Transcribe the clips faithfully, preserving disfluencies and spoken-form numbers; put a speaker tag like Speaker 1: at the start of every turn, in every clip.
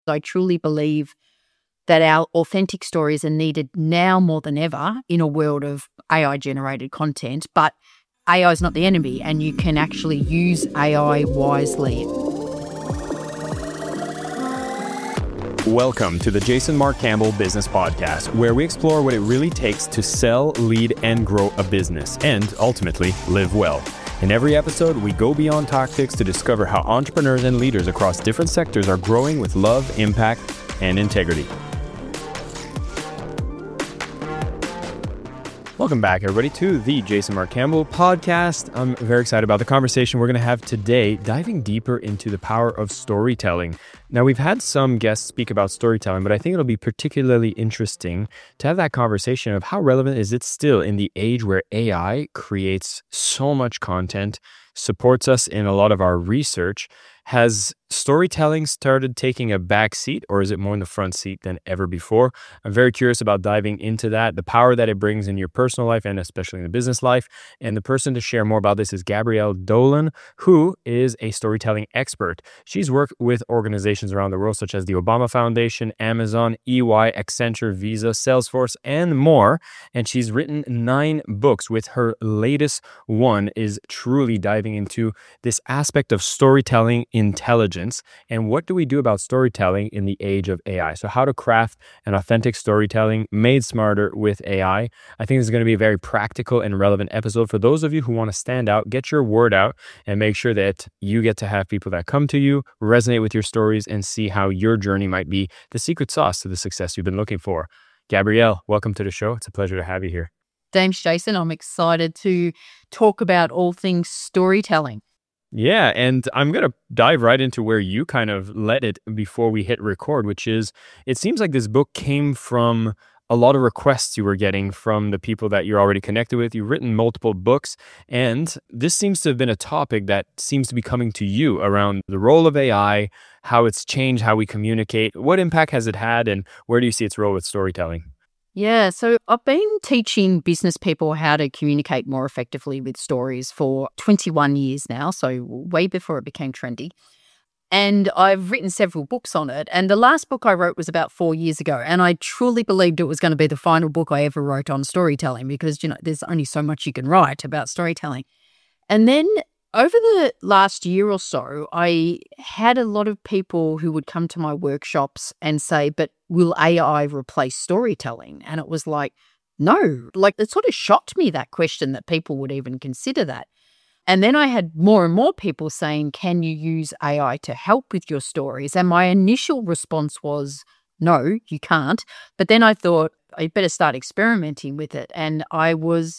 Speaker 1: I truly believe that our authentic stories are needed now more than ever in a world of A I-generated content, but A I is not the enemy, and you can actually use A I wisely.
Speaker 2: Welcome to the Jason Mark Campbell Business Podcast, where we explore what it really takes to sell, lead, and grow a business, and ultimately live well. In every episode, we go beyond tactics to discover how entrepreneurs and leaders across different sectors are growing with love, impact, and integrity. Welcome back, everybody, to the Jason Mark Campbell Podcast. I'm very excited about the conversation we're going to have today, diving deeper into the power of storytelling. Now, we've had some guests speak about storytelling, but I think it'll be particularly interesting to have that conversation of how relevant is it still in the age where A I creates so much content, supports us in a lot of our research. Has storytelling started taking a back seat, or is it more in the front seat than ever before? I'm very curious about diving into that, the power that it brings in your personal life and especially in the business life. And the person to share more about this is Gabrielle Dolan, who is a storytelling expert. She's worked with organizations around the world such as the Obama Foundation, Amazon, E Y, Accenture, Visa, Salesforce, and more. And she's written nine books, with her latest one is truly diving into this aspect of storytelling intelligence and what do we do about storytelling in the age of A I. So how to craft an authentic storytelling made smarter with A I. I think this is going to be a very practical and relevant episode for those of you who want to stand out, get your word out, and make sure that you get to have people that come to you, resonate with your stories, and see how your journey might be the secret sauce to the success you've been looking for. Gabrielle, welcome to the show. It's a pleasure to have you here.
Speaker 1: Thanks, Jason. I'm excited to talk about all things storytelling.
Speaker 2: Yeah, and I'm going to dive right into where you kind of led it before we hit record, which is, it seems like this book came from a lot of requests you were getting from the people that you're already connected with. You've written multiple books, and this seems to have been a topic that seems to be coming to you around the role of A I, how it's changed how we communicate. What impact has it had, and where do you see its role with storytelling?
Speaker 1: Yeah, so I've been teaching business people how to communicate more effectively with stories for twenty-one years now, so way before it became trendy. And I've written several books on it. And the last book I wrote was about four years ago. And I truly believed it was going to be the final book I ever wrote on storytelling because, you know, there's only so much you can write about storytelling. And then over the last year or so, I had a lot of people who would come to my workshops and say, but will A I replace storytelling? And it was like, no, like it sort of shocked me, that question, that people would even consider that. And then I had more and more people saying, can you use A I to help with your stories? And my initial response was, no, you can't. But then I thought, I better start experimenting with it. And I was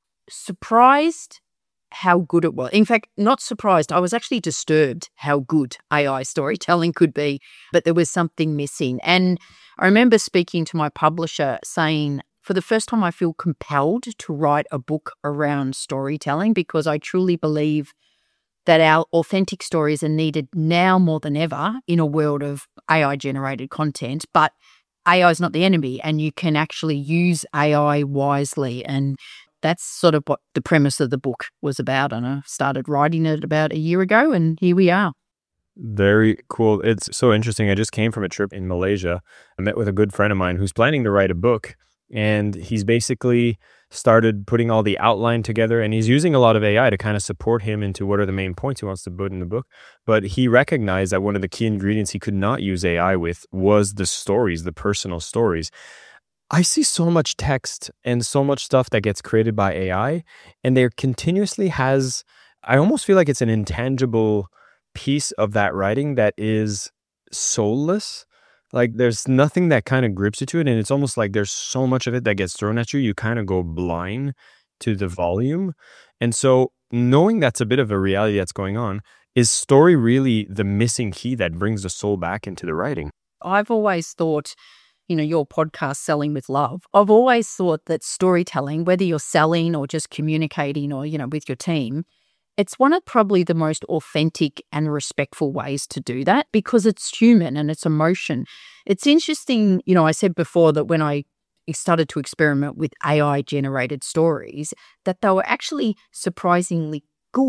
Speaker 1: surprised how good it was. In fact, not surprised. I was actually disturbed how good A I storytelling could be, but there was something missing. And I remember speaking to my publisher saying, for the first time, I feel compelled to write a book around storytelling because I truly believe that our authentic stories are needed now more than ever in a world of A I-generated content, but A I is not the enemy, and you can actually use A I wisely. And that's sort of what the premise of the book was about. And I started writing it about a year ago, and here we are.
Speaker 2: Very cool. It's so interesting. I just came from a trip in Malaysia. I met with a good friend of mine who's planning to write a book, and he's basically started putting all the outline together, and he's using a lot of A I to kind of support him into what are the main points he wants to put in the book. But he recognized that one of the key ingredients he could not use A I with was the stories, the personal stories. I see so much text and so much stuff that gets created by A I, and there continuously has, I almost feel like it's an intangible piece of that writing that is soulless. Like there's nothing that kind of grips you to it, and it's almost like there's so much of it that gets thrown at you, you kind of go blind to the volume. And so knowing that's a bit of a reality that's going on, is story really the missing key that brings the soul back into the writing?
Speaker 1: I've always thought, you know, your podcast, Selling with Love, I've always thought that storytelling, whether you're selling or just communicating or, you know, with your team, it's one of probably the most authentic and respectful ways to do that because it's human and it's emotion. It's interesting, you know, I said before that when I started to experiment with A I-generated stories, that they were actually surprisingly good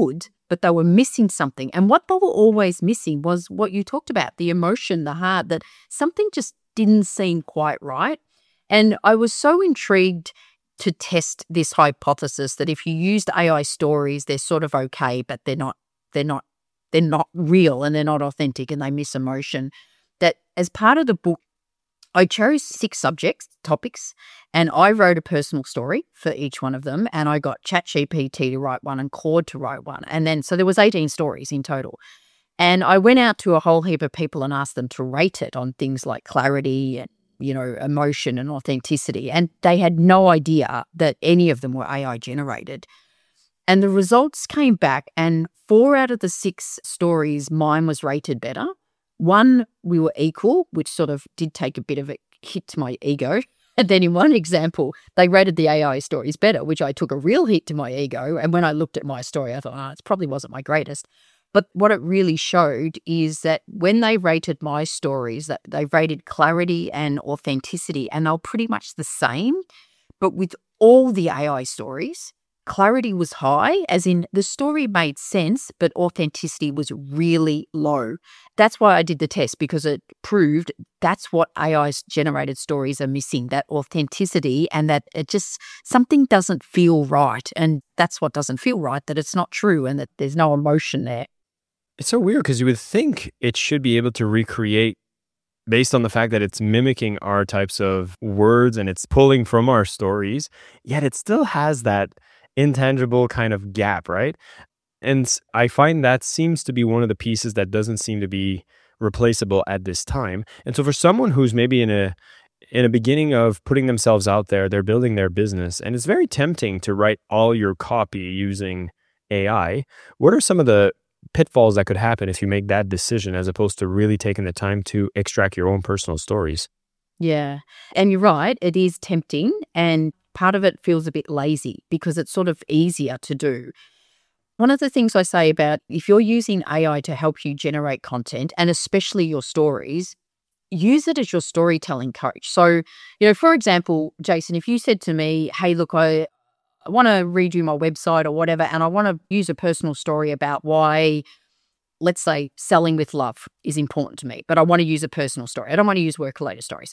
Speaker 1: but they were missing something. And what they were always missing was what you talked about, the emotion, the heart, that something just didn't seem quite right. And I was so intrigued to test this hypothesis that if you used A I stories, they're sort of okay, but they're not, they're not, they're not real and they're not authentic and they miss emotion. That as part of the book, I chose six subjects, topics, and I wrote a personal story for each one of them. And I got ChatGPT to write one and Claude to write one. And then, so there was eighteen stories in total. And I went out to a whole heap of people and asked them to rate it on things like clarity and, you know, emotion and authenticity. And they had no idea that any of them were A I generated. And the results came back, and four out of the six stories, mine was rated better. One, we were equal, which sort of did take a bit of a hit to my ego. And then in one example, they rated the A I stories better, which I took a real hit to my ego. And when I looked at my story, I thought, oh, it probably wasn't my greatest. But what it really showed is that when they rated my stories, that they rated clarity and authenticity, and they were pretty much the same. But with all the A I stories, clarity was high, as in the story made sense, but authenticity was really low. That's why I did the test, because it proved that's what A I-generated stories are missing, that authenticity, and that it just, something doesn't feel right. And that's what doesn't feel right, that it's not true and that there's no emotion there.
Speaker 2: It's so weird because you would think it should be able to recreate based on the fact that it's mimicking our types of words and it's pulling from our stories, yet it still has that intangible kind of gap, right? And I find that seems to be one of the pieces that doesn't seem to be replaceable at this time. And so for someone who's maybe in a in a beginning of putting themselves out there, they're building their business, and it's very tempting to write all your copy using A I. What are some of the pitfalls that could happen if you make that decision as opposed to really taking the time to extract your own personal stories?
Speaker 1: Yeah. And you're right, it is tempting, and part of it feels a bit lazy because it's sort of easier to do. One of the things I say about if you're using A I to help you generate content, and especially your stories, use it as your storytelling coach. So, you know, for example, Jason, if you said to me, hey, look, I, I want to redo my website or whatever, and I want to use a personal story about why, let's say, selling with love is important to me, but I want to use a personal story. I don't want to use work-related stories.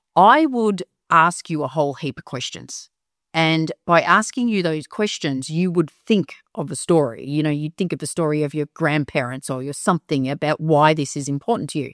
Speaker 1: I would ask you a whole heap of questions. And by asking you those questions, you would think of a story. You know, you'd think of the story of your grandparents or your something about why this is important to you.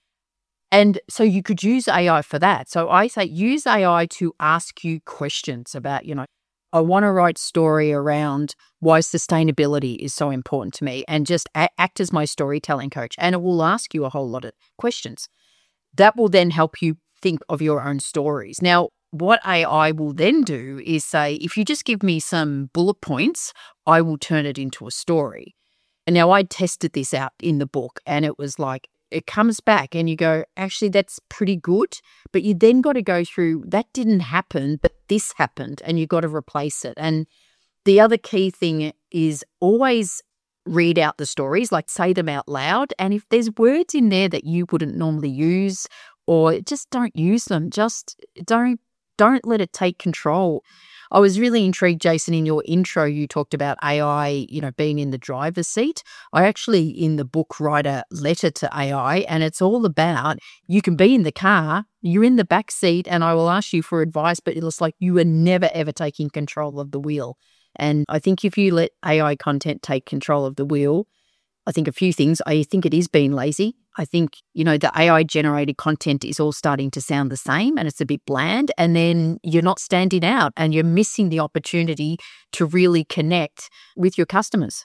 Speaker 1: And so you could use A I for that. So I say use A I to ask you questions about, you know, I want to write story around why sustainability is so important to me, and just a- act as my storytelling coach. And it will ask you a whole lot of questions. That will then help you think of your own stories. Now, what A I will then do is say, if you just give me some bullet points, I will turn it into a story. And now I tested this out in the book, and it was like, it comes back and you go, actually, that's pretty good. But you then got to go through, that didn't happen, but this happened, and you got to replace it. And the other key thing is always read out the stories, like say them out loud. And if there's words in there that you wouldn't normally use, or just don't use them, just don't Don't let it take control. I was really intrigued, Jason, in your intro, you talked about A I, you know, being in the driver's seat. I actually, in the book, write a letter to A I, and it's all about, you can be in the car, you're in the back seat, and I will ask you for advice, but it's like you are never, ever taking control of the wheel. And I think if you let A I content take control of the wheel, I think a few things. I think it is being lazy. I think, you know, the A I-generated content is all starting to sound the same, and it's a bit bland, and then you're not standing out and you're missing the opportunity to really connect with your customers.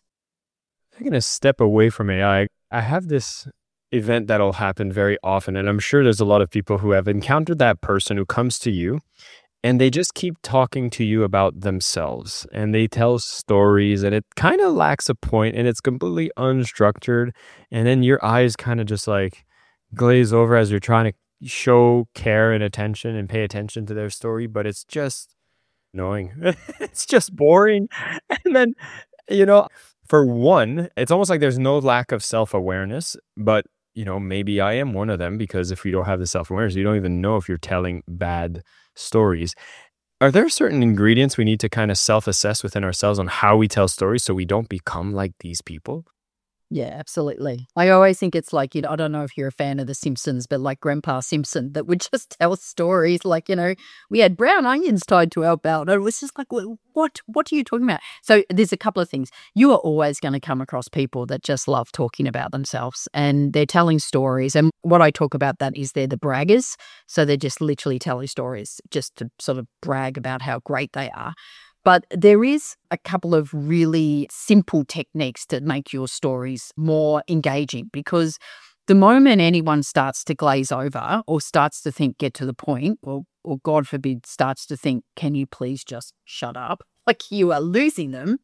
Speaker 2: I'm going to step away from A I. I have this event that'll happen very often, and I'm sure there's a lot of people who have encountered that person who comes to you and they just keep talking to you about themselves, and they tell stories, and it kind of lacks a point, and it's completely unstructured. And then your eyes kind of just like glaze over as you're trying to show care and attention and pay attention to their story, but it's just annoying. It's just boring. And then, you know, for one, it's almost like there's no lack of self-awareness, but you know, maybe I am one of them, because if you don't have the self-awareness, you don't even know if you're telling bad stories. Are there certain ingredients we need to kind of self-assess within ourselves on how we tell stories so we don't become like these people?
Speaker 1: Yeah, absolutely. I always think it's like, you know, I don't know if you're a fan of The Simpsons, but like Grandpa Simpson that would just tell stories like, you know, we had brown onions tied to our belt. And it was just like, "Wha- what, what are you talking about?" So there's a couple of things. You are always going to come across people that just love talking about themselves and they're telling stories. And what I talk about that is they're the braggers. So they're just literally telling stories just to sort of brag about how great they are. But there is a couple of really simple techniques to make your stories more engaging, because the moment anyone starts to glaze over or starts to think, get to the point, or, or God forbid, starts to think, can you please just shut up? Like you are losing them.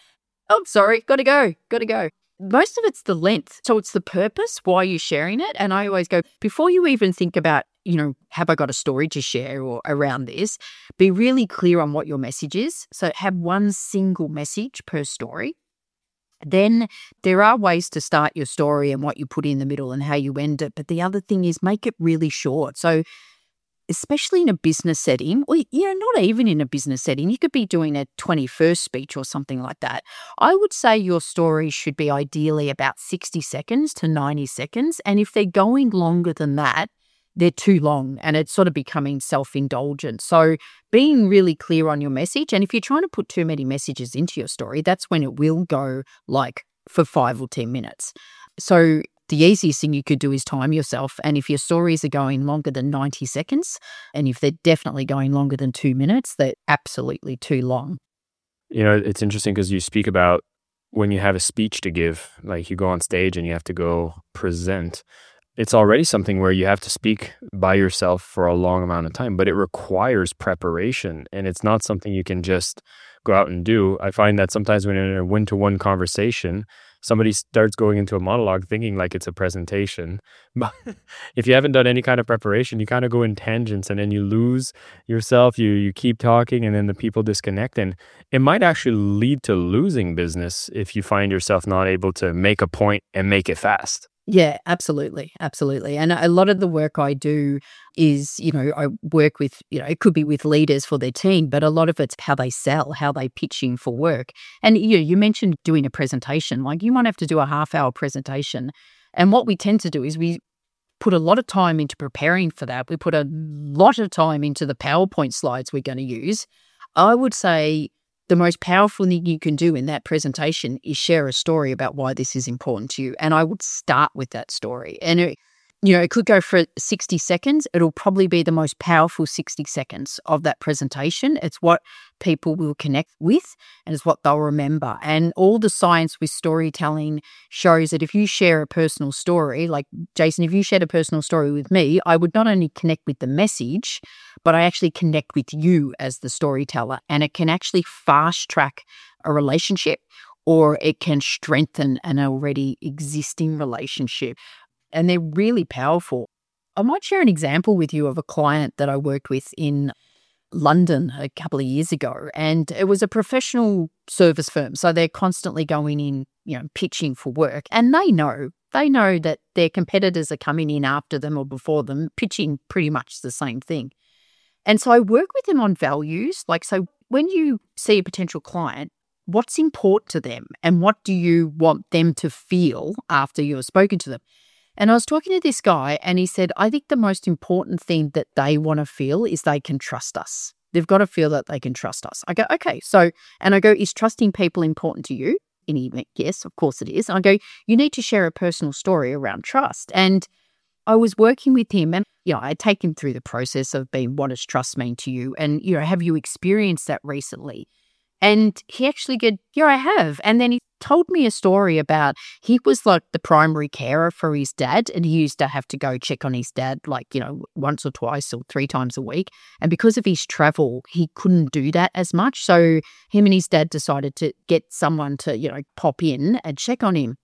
Speaker 1: Oh, sorry, got to go, got to go. Most of it's the length. So it's the purpose, why you're sharing it. And I always go, before you even think about, you know, have I got a story to share or around this, be really clear on what your message is. So have one single message per story. Then there are ways to start your story and what you put in the middle and how you end it. But the other thing is make it really short. So especially in a business setting, or, you know, not even in a business setting, you could be doing a twenty-first speech or something like that. I would say your story should be ideally about sixty seconds to ninety seconds. And if they're going longer than that, they're too long and it's sort of becoming self-indulgent. So being really clear on your message. And if you're trying to put too many messages into your story, that's when it will go like for five or ten minutes. So the easiest thing you could do is time yourself. And if your stories are going longer than ninety seconds, and if they're definitely going longer than two minutes, they're absolutely too long.
Speaker 2: You know, it's interesting because you speak about when you have a speech to give, like you go on stage and you have to go present. It's already something where you have to speak by yourself for a long amount of time, but it requires preparation and it's not something you can just go out and do. I find that sometimes when you're in a one-to-one conversation, somebody starts going into a monologue thinking like it's a presentation. But if you haven't done any kind of preparation, you kind of go in tangents and then you lose yourself. You you keep talking and then the people disconnect. And it might actually lead to losing business if you find yourself not able to make a point and make it fast.
Speaker 1: Yeah, absolutely. Absolutely. And a lot of the work I do is, you know, I work with, you know, it could be with leaders for their team, but a lot of it's how they sell, how they pitch in for work. And you you mentioned doing a presentation, like you might have to do a half hour presentation. And what we tend to do is we put a lot of time into preparing for that. We put a lot of time into the PowerPoint slides we're going to use. I would say the most powerful thing you can do in that presentation is share a story about why this is important to you. And I would start with that story. And, it, you know, it could go for sixty seconds. It'll probably be the most powerful sixty seconds of that presentation. It's what people will connect with and it's what they'll remember. And all the science with storytelling shows that if you share a personal story, like Jason, if you shared a personal story with me, I would not only connect with the message, but I actually connect with you as the storyteller. And it can actually fast track a relationship or it can strengthen an already existing relationship. And they're really powerful. I might share an example with you of a client that I worked with in London a couple of years ago. And it was a professional service firm. So they're constantly going in, you know, pitching for work. And they know, they know that their competitors are coming in after them or before them, pitching pretty much the same thing. And so I work with them on values. Like, so when you see a potential client, what's important to them and what do you want them to feel after you've spoken to them? And I was talking to this guy and he said, I think the most important thing that they want to feel is they can trust us. They've got to feel that they can trust us. I go, okay. So, and I go, is trusting people important to you? And he went, yes, of course it is. And I go, you need to share a personal story around trust. And I was working with him and, you know, I take him through the process of being, what does trust mean to you? And, you know, have you experienced that recently? And he actually said, yeah, I have. And then he told me a story about he was like the primary carer for his dad and he used to have to go check on his dad like, you know, once or twice or three times a week. And because of his travel, he couldn't do that as much. So him and his dad decided to get someone to, you know, pop in and check on him.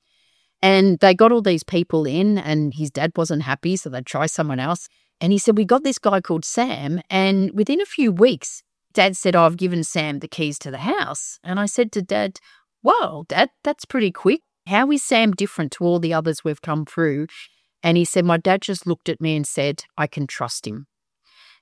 Speaker 1: And they got all these people in and his dad wasn't happy, so they'd try someone else. And he said, we got this guy called Sam. And within a few weeks, Dad said, oh, I've given Sam the keys to the house. And I said to Dad, wow, Dad, that's pretty quick. How is Sam different to all the others we've come through? And he said, my dad just looked at me and said, I can trust him.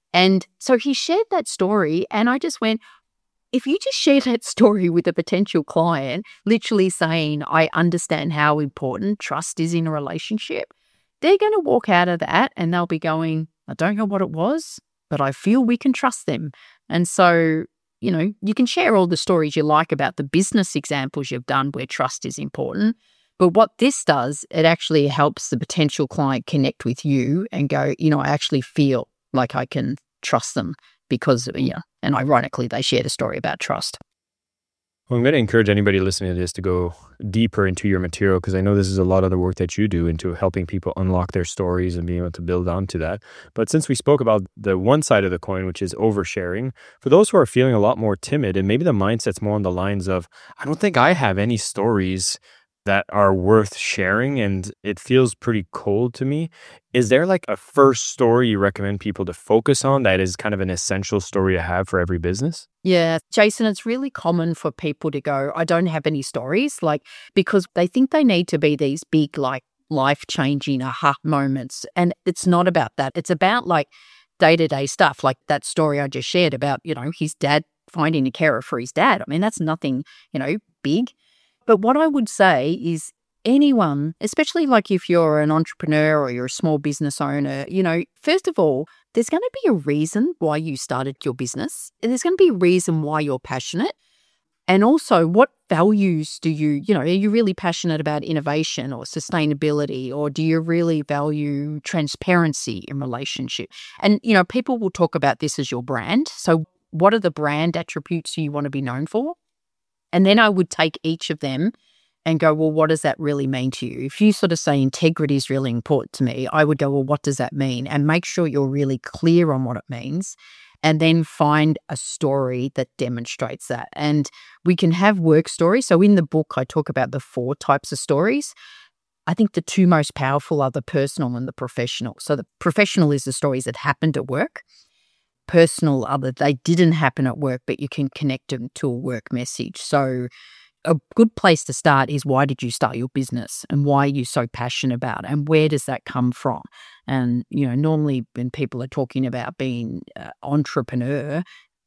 Speaker 1: And so he shared that story, and I just went, if you just share that story with a potential client, literally saying, I understand how important trust is in a relationship, they're going to walk out of that and they'll be going, I don't know what it was, but I feel we can trust them. And so, you know, you can share all the stories you like about the business examples you've done where trust is important. But what this does, it actually helps the potential client connect with you and go, you know, I actually feel like I can trust them because, yeah, and ironically, they shared a story about trust.
Speaker 2: Well, I'm going to encourage anybody listening to this to go deeper into your material, because I know this is a lot of the work that you do into helping people unlock their stories and being able to build onto that. But since we spoke about the one side of the coin, which is oversharing, for those who are feeling a lot more timid and maybe the mindset's more on the lines of, I don't think I have any stories that are worth sharing and it feels pretty cold to me. Is there like a first story you recommend people to focus on that is kind of an essential story to have for every business?
Speaker 1: Yeah, Jason, it's really common for people to go, I don't have any stories, like, because they think they need to be these big, like, life-changing aha moments. And it's not about that. It's about like day-to-day stuff, like that story I just shared about, you know, his dad finding a carer for his dad. I mean, that's nothing, you know, big. But what I would say is anyone, especially like if you're an entrepreneur or you're a small business owner, you know, first of all, there's going to be a reason why you started your business. There's going to be a reason why you're passionate. And also, what values do you, you know, are you really passionate about innovation or sustainability, or do you really value transparency in relationship? And, you know, people will talk about this as your brand. So what are the brand attributes you want to be known for? And then I would take each of them and go, well, what does that really mean to you? If you sort of say integrity is really important to me, I would go, well, what does that mean? And make sure you're really clear on what it means, and then find a story that demonstrates that. And we can have work stories. So in the book, I talk about the four types of stories. I think the two most powerful are the personal and the professional. So the professional is the stories that happened at work. Personal are that they didn't happen at work, but you can connect them to a work message. So a good place to start is, why did you start your business and why are you so passionate about it, and where does that come from? And, you know, normally when people are talking about being an entrepreneur,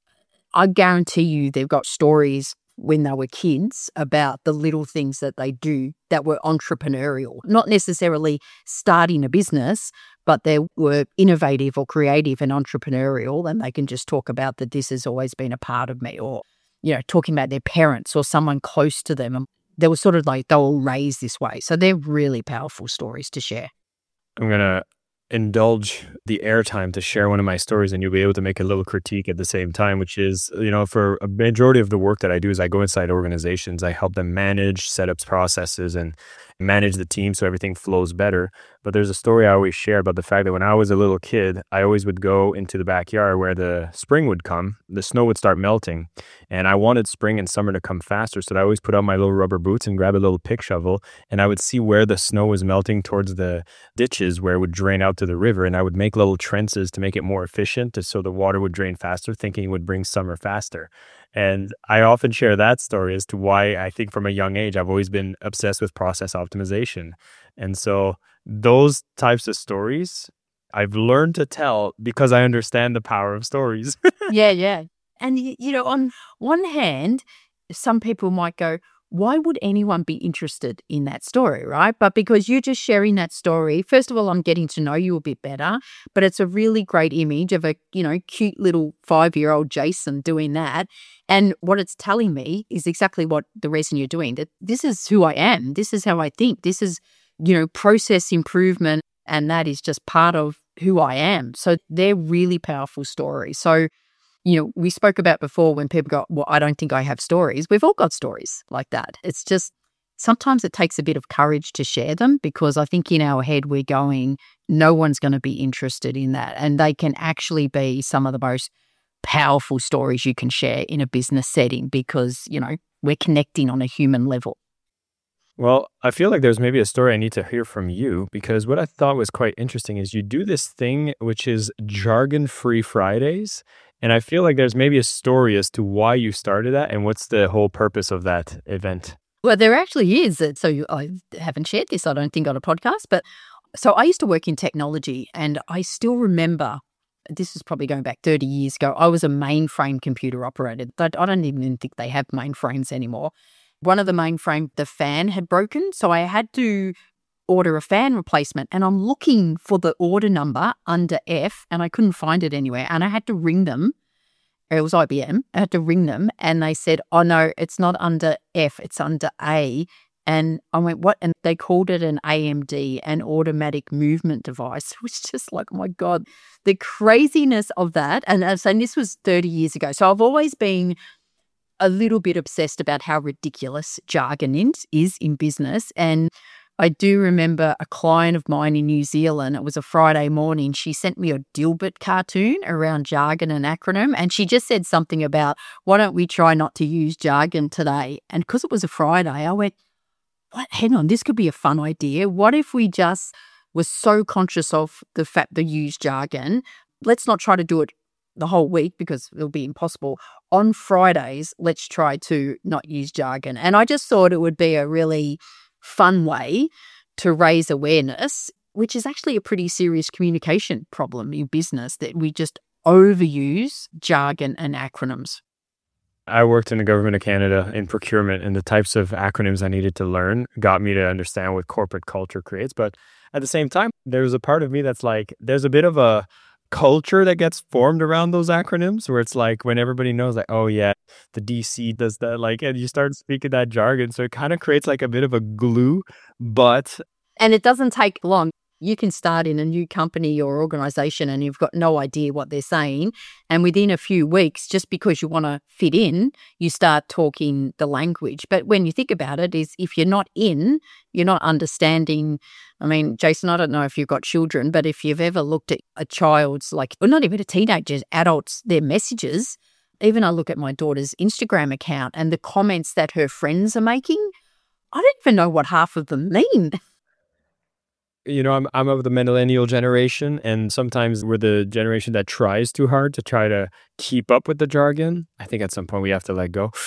Speaker 1: I guarantee you they've got stories when they were kids about the little things that they do that were entrepreneurial, not necessarily starting a business, but they were innovative or creative and entrepreneurial, and they can just talk about that this has always been a part of me, or, you know, talking about their parents or someone close to them. They were sort of like, they were raised this way. So they're really powerful stories to share.
Speaker 2: I'm going to indulge the airtime to share one of my stories, and you'll be able to make a little critique at the same time, which is, you know, for a majority of the work that I do is I go inside organizations, I help them manage setups, processes, and manage the team so everything flows better. But there's a story I always share about the fact that when I was a little kid, I always would go into the backyard where the spring would come, the snow would start melting, and I wanted spring and summer to come faster. So I always put on my little rubber boots and grab a little pick shovel, and I would see where the snow was melting towards the ditches where it would drain out to the river, and I would make little trenches to make it more efficient so the water would drain faster, thinking it would bring summer faster. And I often share that story as to why I think from a young age, I've always been obsessed with process optimization. And so those types of stories I've learned to tell because I understand the power of stories.
Speaker 1: yeah, yeah. And, you know, on one hand, some people might go, why would anyone be interested in that story, right? But because you're just sharing that story, first of all, I'm getting to know you a bit better, but it's a really great image of a, you know, cute little five-year-old Jason doing that. And what it's telling me is exactly what the reason you're doing, that this is who I am. This is how I think. This is, you know, process improvement. And that is just part of who I am. So they're really powerful stories. So, you know, we spoke about before when people go, well, I don't think I have stories. We've all got stories like that. It's just sometimes it takes a bit of courage to share them, because I think in our head we're going, no one's going to be interested in that. And they can actually be some of the most powerful stories you can share in a business setting, because, you know, we're connecting on a human level.
Speaker 2: Well, I feel like there's maybe a story I need to hear from you, because what I thought was quite interesting is you do this thing which is Jargon-Free Fridays. And I feel like there's maybe a story as to why you started that and what's the whole purpose of that event.
Speaker 1: Well, there actually is. So you, I haven't shared this, I don't think, on a podcast. But so I used to work in technology, and I still remember this is probably going back thirty years ago. I was a mainframe computer operator. I I don't even think they have mainframes anymore. One of the mainframe, the fan had broken, so I had to order a fan replacement, and I'm looking for the order number under F, and I couldn't find it anywhere, and I had to ring them. It was I B M. I had to ring them, and they said, oh, no, it's not under F, it's under A. And I went, what? And they called it an A M D, an automatic movement device. It was just like, oh, my God, the craziness of that. And I was saying this was thirty years ago. So I've always been a little bit obsessed about how ridiculous jargon is, is in business. And I do remember a client of mine in New Zealand, it was a Friday morning, she sent me a Dilbert cartoon around jargon and acronym, and she just said something about, why don't we try not to use jargon today? And because it was a Friday, I went, what? Hang on, this could be a fun idea. What if we just were so conscious of the fact they use jargon? Let's not try to do it the whole week because it'll be impossible. On Fridays, let's try to not use jargon. And I just thought it would be a really fun way to raise awareness, which is actually a pretty serious communication problem in business, that we just overuse jargon and acronyms.
Speaker 2: I worked in the government of Canada in procurement, and the types of acronyms I needed to learn got me to understand what corporate culture creates. But at the same time, there's a part of me that's like, there's a bit of a culture that gets formed around those acronyms where it's like when everybody knows like, oh yeah, the D C does that, like, and you start speaking that jargon. So it kind of creates like a bit of a glue, but.
Speaker 1: And it doesn't take long. You can start in a new company or organization and you've got no idea what they're saying. And within a few weeks, just because you want to fit in, you start talking the language. But when you think about it, is if you're not in, you're not understanding. I mean, Jason, I don't know if you've got children, but if you've ever looked at a child's, like, or not even a teenager's, adults, their messages, even I look at my daughter's Instagram account and the comments that her friends are making, I don't even know what half of them mean.
Speaker 2: You know, I'm I'm of the millennial generation, and sometimes we're the generation that tries too hard to try to keep up with the jargon. I think at some point we have to let go.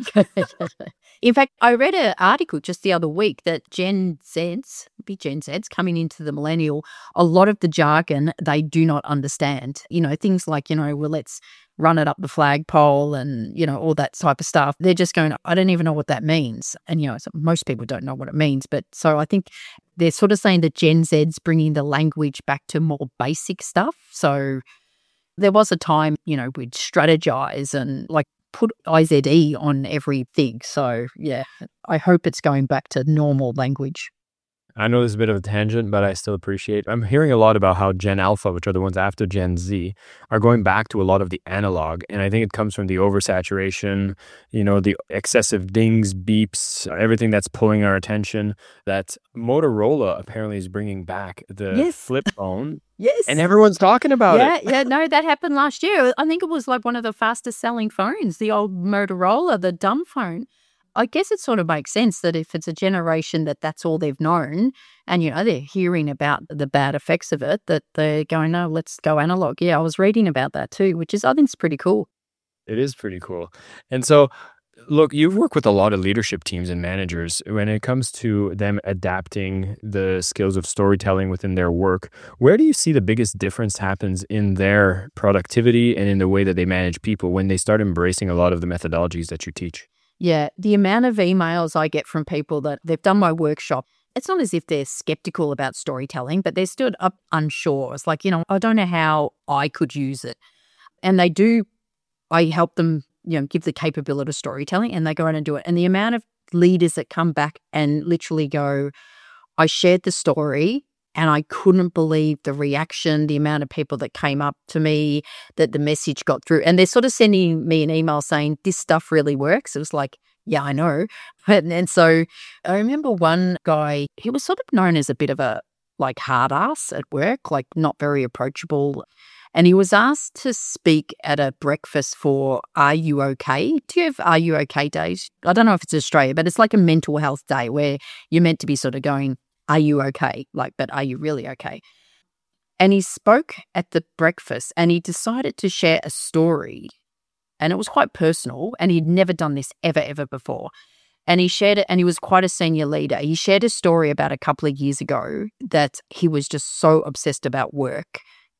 Speaker 1: In fact, I read an article just the other week that Gen Zs, be Gen Zs coming into the millennial, a lot of the jargon they do not understand. You know, things like, you know, well, let's run it up the flagpole and, you know, all that type of stuff. They're just going, I don't even know what that means. And, you know, so most people don't know what it means. But so I think they're sort of saying that Gen Z's bringing the language back to more basic stuff. So there was a time, you know, we'd strategize and like put I Z E on everything. So, yeah, I hope it's going back to normal language.
Speaker 2: I know this is a bit of a tangent, but I still appreciate. I'm hearing a lot about how Gen Alpha, which are the ones after Gen Z, are going back to a lot of the analog. And I think it comes from the oversaturation, you know, the excessive dings, beeps, everything that's pulling our attention. That Motorola apparently is bringing back the
Speaker 1: Yes.
Speaker 2: flip phone.
Speaker 1: Yes.
Speaker 2: And everyone's talking about
Speaker 1: yeah,
Speaker 2: it.
Speaker 1: yeah, no, that happened last year. I think it was like one of the fastest selling phones, the old Motorola, the dumb phone. I guess it sort of makes sense that if it's a generation that that's all they've known and, you know, they're hearing about the bad effects of it, that they're going, no, let's go analog. Yeah, I was reading about that too, which is, I think, is pretty cool.
Speaker 2: It is pretty cool. And so, look, you've worked with a lot of leadership teams and managers. When it comes to them adapting the skills of storytelling within their work, where do you see the biggest difference happens in their productivity and in the way that they manage people when they start embracing a lot of the methodologies that you teach?
Speaker 1: Yeah, the amount of emails I get from people that they've done my workshop, it's not as if they're skeptical about storytelling, but they're still up unsure. It's like, you know, I don't know how I could use it. And they do, I help them, you know, give the capability of storytelling and they go out and do it. And the amount of leaders that come back and literally go, I shared the story and I couldn't believe the reaction, the amount of people that came up to me, that the message got through. And they're sort of sending me an email saying, this stuff really works. It was like, yeah, I know. And, and so I remember one guy, he was sort of known as a bit of a like hard ass at work, like not very approachable. And he was asked to speak at a breakfast for Are You Okay? Do you have Are You Okay days? I don't know if it's Australia, but it's like a mental health day where you're meant to be sort of going, are you okay? Like, but are you really okay? And he spoke at the breakfast and he decided to share a story. And it was quite personal and he'd never done this ever, ever before. And he shared it, and he was quite a senior leader. He shared a story about a couple of years ago that he was just so obsessed about work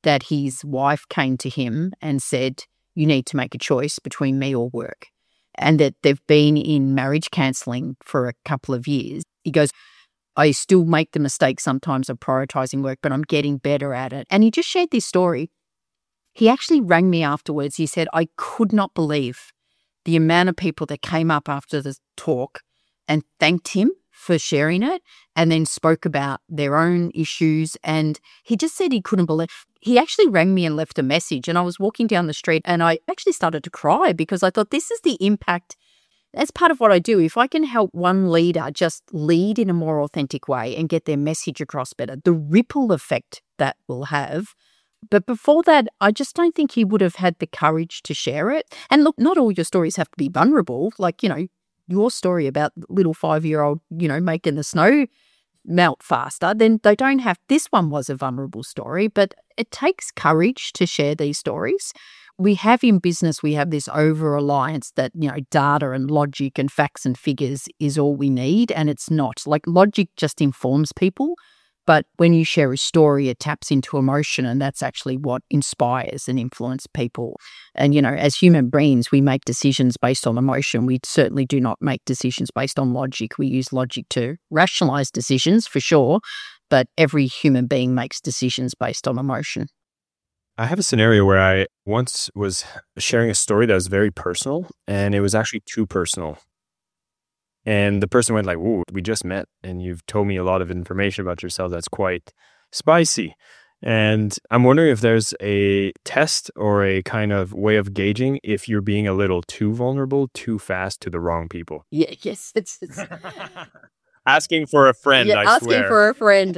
Speaker 1: that his wife came to him and said, you need to make a choice between me or work, and that they've been in marriage counselling for a couple of years. He goes, I still make the mistake sometimes of prioritising work, but I'm getting better at it. And he just shared this story. He actually rang me afterwards. He said, I could not believe the amount of people that came up after the talk and thanked him for sharing it, and then spoke about their own issues. And he just said he couldn't believe. He actually rang me and left a message, and I was walking down the street and I actually started to cry because I thought this is the impact. That's part of what I do. If I can help one leader just lead in a more authentic way and get their message across better, the ripple effect that will have. But before that, I just don't think he would have had the courage to share it. And look, not all your stories have to be vulnerable. Like, you know, your story about little five-year-old, you know, making the snow melt faster, then they don't have, this one was a vulnerable story, but it takes courage to share these stories. We have in business, we have this over-reliance that, you know, data and logic and facts and figures is all we need, and it's not. Like, logic just informs people, but when you share a story, it taps into emotion, and that's actually what inspires and influences people. And, you know, as human beings, we make decisions based on emotion. We certainly do not make decisions based on logic. We use logic to rationalize decisions, for sure, but every human being makes decisions based on emotion.
Speaker 2: I have a scenario where I once was sharing a story that was very personal, and it was actually too personal. And the person went like, "Ooh, we just met and you've told me a lot of information about yourself that's quite spicy." And I'm wondering if there's a test or a kind of way of gauging if you're being a little too vulnerable, too fast to the wrong people.
Speaker 1: Yeah, yes. It's, it's...
Speaker 2: Asking for a friend,
Speaker 1: yeah,
Speaker 2: I
Speaker 1: asking
Speaker 2: swear.
Speaker 1: for a friend.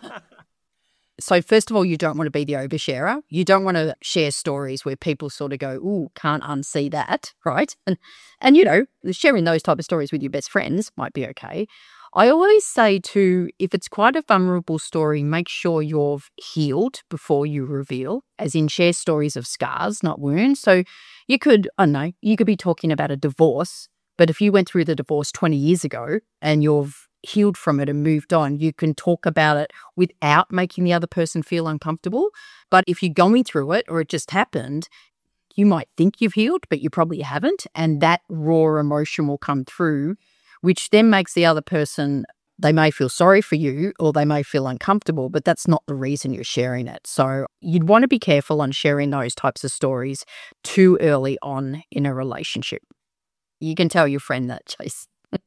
Speaker 1: So first of all, you don't want to be the oversharer. You don't want to share stories where people sort of go, ooh, can't unsee that, right? And, and you know, sharing those type of stories with your best friends might be okay. I always say too, if it's quite a vulnerable story, make sure you've healed before you reveal, as in share stories of scars, not wounds. So you could, I don't know, you could be talking about a divorce, but if you went through the divorce twenty years ago and you've healed from it and moved on, you can talk about it without making the other person feel uncomfortable. But if you're going through it or it just happened, you might think you've healed, but you probably haven't. And that raw emotion will come through, which then makes the other person, they may feel sorry for you or they may feel uncomfortable, but that's not the reason you're sharing it. So you'd want to be careful on sharing those types of stories too early on in a relationship. You can tell your friend that, Chase.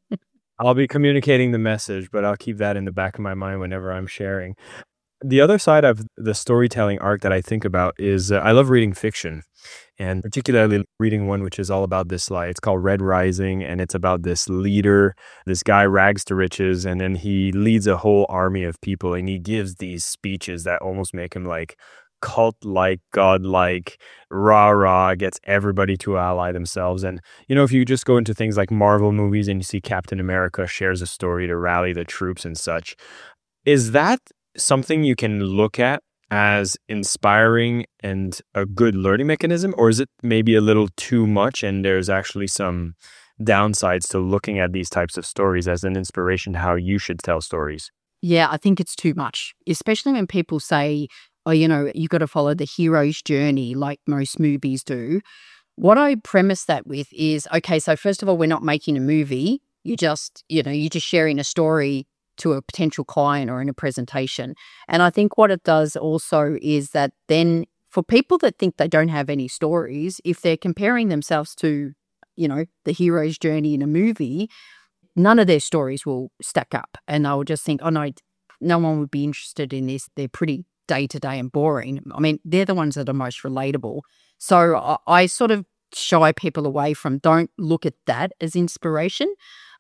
Speaker 2: I'll be communicating the message, but I'll keep that in the back of my mind whenever I'm sharing. The other side of the storytelling arc that I think about is uh, I love reading fiction, and particularly reading one which is all about this life. It's called Red Rising, and it's about this leader, this guy rags to riches, and then he leads a whole army of people, and he gives these speeches that almost make him like cult-like, god-like, rah-rah, gets everybody to ally themselves. And, you know, if you just go into things like Marvel movies and you see Captain America shares a story to rally the troops and such, is that something you can look at as inspiring and a good learning mechanism? Or is it maybe a little too much and there's actually some downsides to looking at these types of stories as an inspiration to how you should tell stories?
Speaker 1: Yeah, I think it's too much, especially when people say, oh, you know, you got to follow the hero's journey like most movies do. What I premise that with is, okay, so first of all, we're not making a movie. You just, you know, you're just sharing a story to a potential client or in a presentation. And I think what it does also is that then for people that think they don't have any stories, if they're comparing themselves to, you know, the hero's journey in a movie, none of their stories will stack up. And they'll just think, oh, no, no one would be interested in this. They're pretty day-to-day and boring. I mean, they're the ones that are most relatable. So I, I sort of shy people away from, don't look at that as inspiration.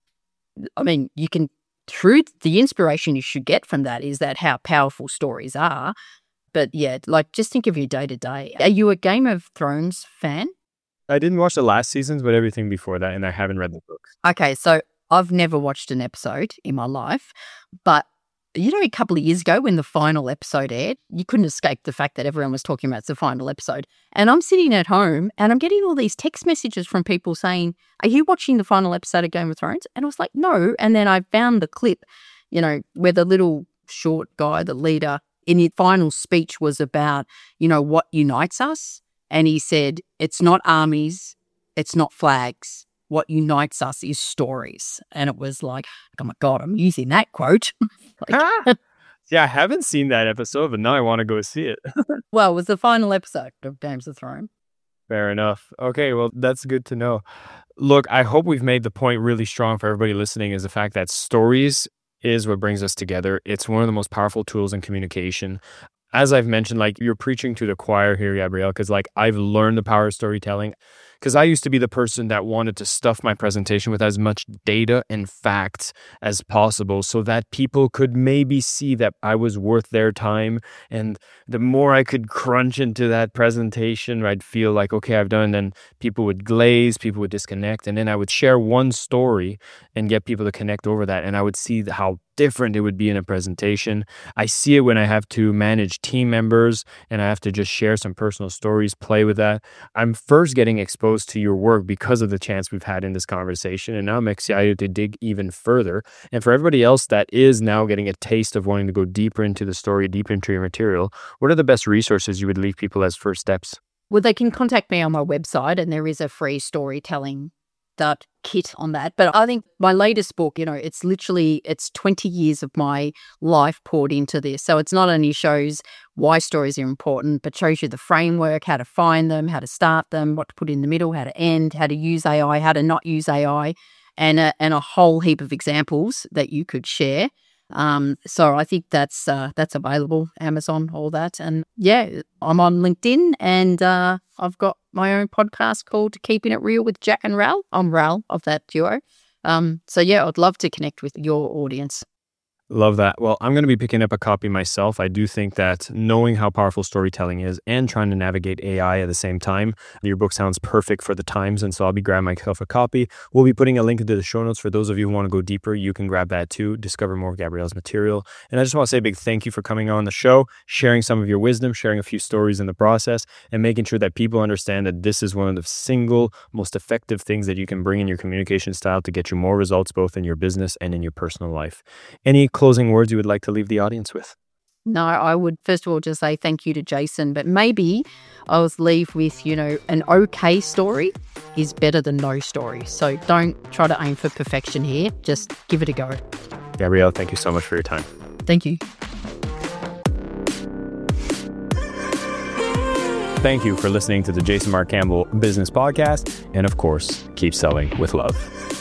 Speaker 1: I mean, you can, through the inspiration you should get from that is that how powerful stories are. But yeah, like just think of your day-to-day. Are you a Game of Thrones fan?
Speaker 2: I didn't watch the last seasons, but everything before that, and I haven't read the books.
Speaker 1: Okay, so I've never watched an episode in my life, but you know, a couple of years ago when the final episode aired, you couldn't escape the fact that everyone was talking about it's the final episode. And I'm sitting at home and I'm getting all these text messages from people saying, are you watching the final episode of Game of Thrones? And I was like, no. And then I found the clip, you know, where the little short guy, the leader, in his final speech was about, you know, what unites us. And he said, it's not armies, it's not flags. What unites us is stories. And it was like, oh my God, I'm using that quote. like,
Speaker 2: yeah, I haven't seen that episode, but now I want to go see it.
Speaker 1: Well, it was the final episode of Games of Thrones.
Speaker 2: Fair enough. Okay, well, that's good to know. Look, I hope we've made the point really strong for everybody listening is the fact that stories is what brings us together. It's one of the most powerful tools in communication. As I've mentioned, like you're preaching to the choir here, Gabrielle, because like I've learned the power of storytelling because I used to be the person that wanted to stuff my presentation with as much data and facts as possible so that people could maybe see that I was worth their time. And the more I could crunch into that presentation, I'd feel like, okay, I've done, then people would glaze, people would disconnect. And then I would share one story and get people to connect over that. And I would see how different it would be in a presentation. I see it when I have to manage team members and I have to just share some personal stories, play with that. I'm first getting exposed to your work because of the chance we've had in this conversation. And now I'm excited to dig even further. And for everybody else that is now getting a taste of wanting to go deeper into the story, deeper into your material, what are the best resources you would leave people as first steps?
Speaker 1: Well, they can contact me on my website and there is a free storytelling that kit on that. But I think my latest book, you know, it's literally, it's twenty years of my life poured into this. So it's not only shows why stories are important, but shows you the framework, how to find them, how to start them, what to put in the middle, how to end, how to use A I, how to not use A I, and a, and a whole heap of examples that you could share. Um, so I think that's uh, that's available, Amazon, all that. And yeah, I'm on LinkedIn and uh, I've got my own podcast called Keeping It Real with Jack and Ral. I'm Ral of that duo. Um, so yeah, I'd love to connect with your audience.
Speaker 2: Love that. Well, I'm going to be picking up a copy myself. I do think that knowing how powerful storytelling is and trying to navigate A I at the same time, your book sounds perfect for the times. And so I'll be grabbing myself a copy. We'll be putting a link into the show notes for those of you who want to go deeper. You can grab that too, discover more of Gabrielle's material. And I just want to say a big thank you for coming on the show, sharing some of your wisdom, sharing a few stories in the process, and making sure that people understand that this is one of the single most effective things that you can bring in your communication style to get you more results, both in your business and in your personal life. Any closing words you would like to leave the audience with?
Speaker 1: No, I would first of all just say thank you to Jason, but maybe I'll leave with, you know, an okay story is better than no story. So don't try to aim for perfection here. Just give it a go.
Speaker 2: Gabrielle, thank you so much for your time.
Speaker 1: Thank you.
Speaker 2: Thank you for listening to the Jason Mark Campbell Business Podcast. And of course, keep selling with love.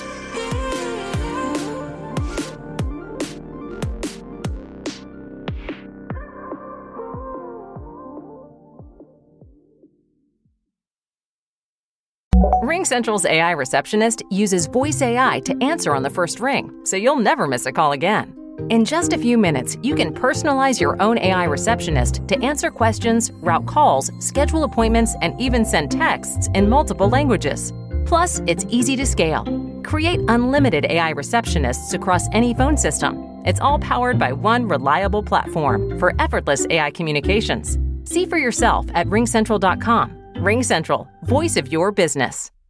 Speaker 3: RingCentral's A I receptionist uses voice A I to answer on the first ring, so you'll never miss a call again. In just a few minutes, you can personalize your own A I receptionist to answer questions, route calls, schedule appointments, and even send texts in multiple languages. Plus, it's easy to scale. Create unlimited A I receptionists across any phone system. It's all powered by one reliable platform for effortless A I communications. See for yourself at ring central dot com. RingCentral, voice of your business.